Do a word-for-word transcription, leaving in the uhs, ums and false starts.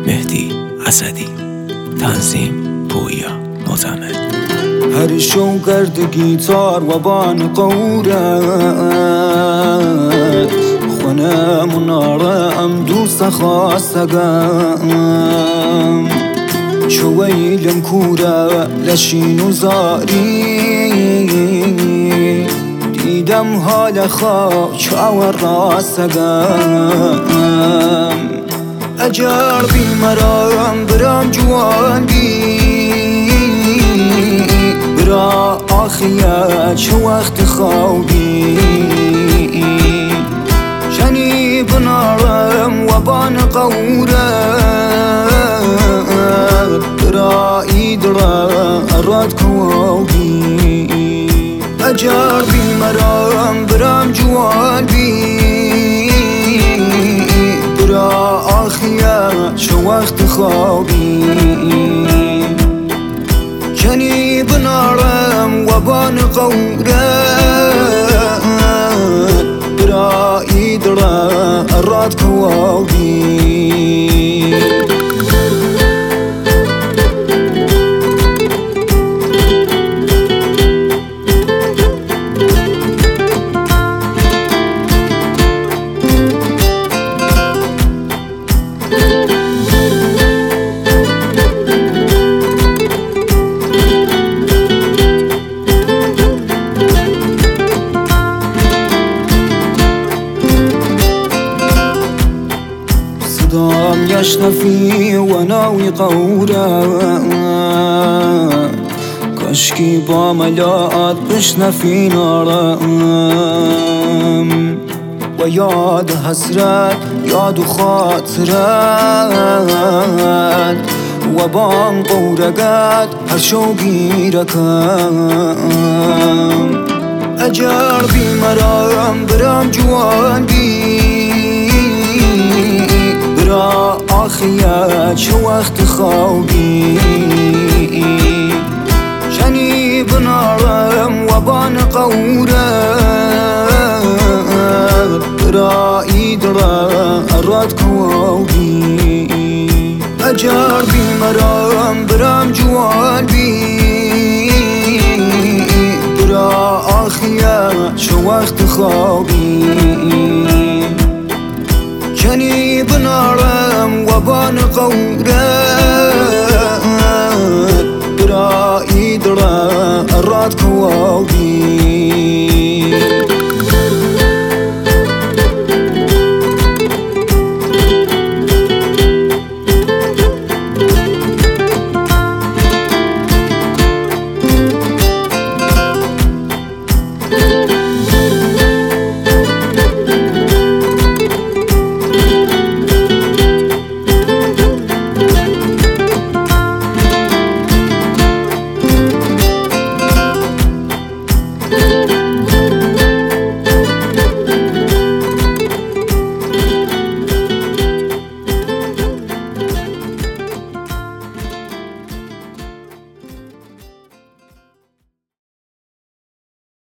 مهدی اسدی، تنظیم پویا معتمد. هر شو کرد گیتار و بان قورت خونه مناره ام دوست خواستگم شویلم کوره لشین و زاری دیدم حال خواه چاور راستگم اجار بیمرام برام جوان بی برا آخیت چه وقت خوابی شنی بنارم و بان قوره برا ایدرا اراد کوابی اجار بیمرام برام جوان بی برا آخیت چه وقت خوابی جنی بنارم و بان قوره برا ایدرا اراد کوابی صدام يشنفي وناوي قورة كشكي باملات بشنفي نارم وياد حسرت ياد خاطرت وبام قورقات هر شوقي ركم اجار بمرام برام جوان بي برا آخیت چه وقت خوابی شنی بنارم و بان قوره برا ایدرا اراد کوابی اجار بیمرام برام جوان بی برا آخیت چه وقت خوابی جنی بنارم و بان قوره